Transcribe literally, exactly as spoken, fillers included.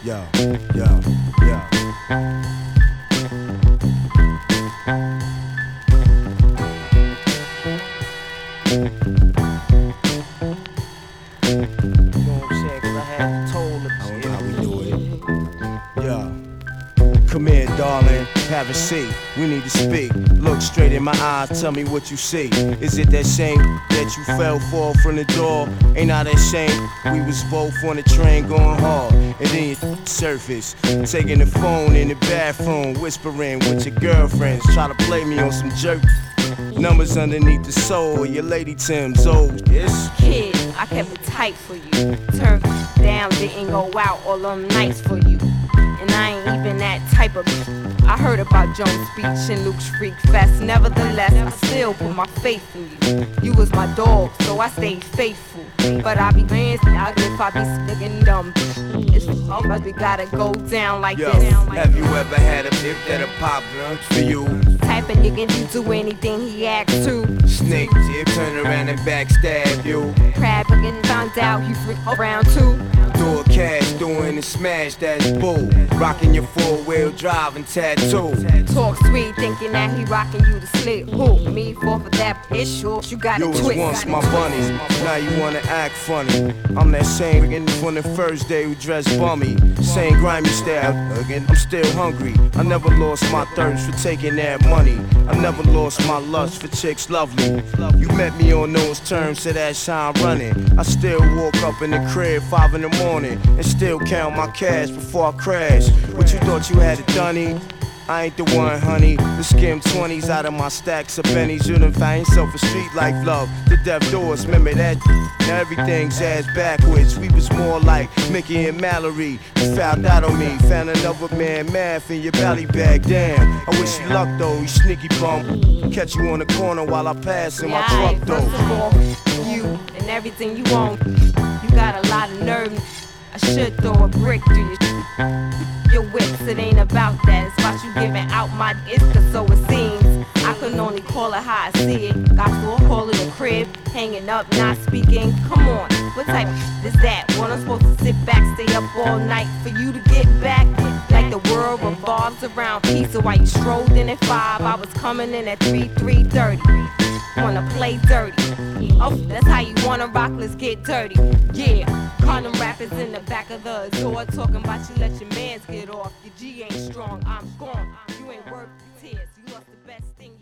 yo, yo, yo. Come here, darling, have a seat. We need to speak. Look straight in my eyes, tell me what you see. Is it that shame that you fell for from the door? Ain't I that shame? We was both on the train going hard, and then you surface, taking the phone in the bathroom, whispering with your girlfriends, try to play me on some jerk. Numbers underneath the soul, your lady Tim's old. Yes. Kid, I kept it tight for you. Turned down, didn't go out all them nights for you. And I ain't even that type of. I heard about Jones Beach and Luke's Freak Fest. Nevertheless, I still put my faith in you. You was my dog, so I stayed faithful. But I be laying out if I be sticking dumb. It's all but we gotta go down like Yo, this. Have you ever had a dip that'll pop lunch for you? Type of nigga you do anything he asks to. Snake tip, turn around and backstab you. Crab again found out he freak around too. Do a cash, doing a smash, that's bull. Rocking your four-wheel drive and tattoo. Talk sweet, thinking that he rocking you to sleep. Who? Me fall for that issue? You got You a was twist. once my bunny, now you wanna act funny. I'm that same again from the first day who dressed bummy. Same grimy style, again, I'm still hungry. I never lost my thirst for taking that money. I never lost my lust for chicks lovely. You met me on those terms, so that's how I'm running. I still walk up in the crib five in the morning and still count my cash before I crash. What you thought you had it done? I ain't the one, honey. The skim twenties out of my stacks of pennies. You done find yourself a street life love. The deaf doors, remember that? Now everything's ass backwards. We was more like Mickey and Mallory. You found out on me, found another man math in your belly bag. Damn, I wish you luck though, you sneaky bum. Catch you on the corner while I pass in my yeah, truck though. First of all, you and everything you own, you got a lot of nerve. I should throw a brick through your Your whips, it ain't about that. It's about you giving out my dick, cause so it seems. I can only call it how I see it. Got four call it a crib, hanging up, not speaking. Come on, what type is that? When I'm supposed to sit back, stay up all night for you to get back? Like the world revolves around pizza while you strolled in at five. I was coming in at three, three thirty. Wanna play dirty? Oh, that's how you wanna rock, let's get dirty. Yeah, condom rappers in the back of the door talking about you let your mans get off. Your G ain't strong, I'm gone. You ain't worth the tears, you lost the best thing.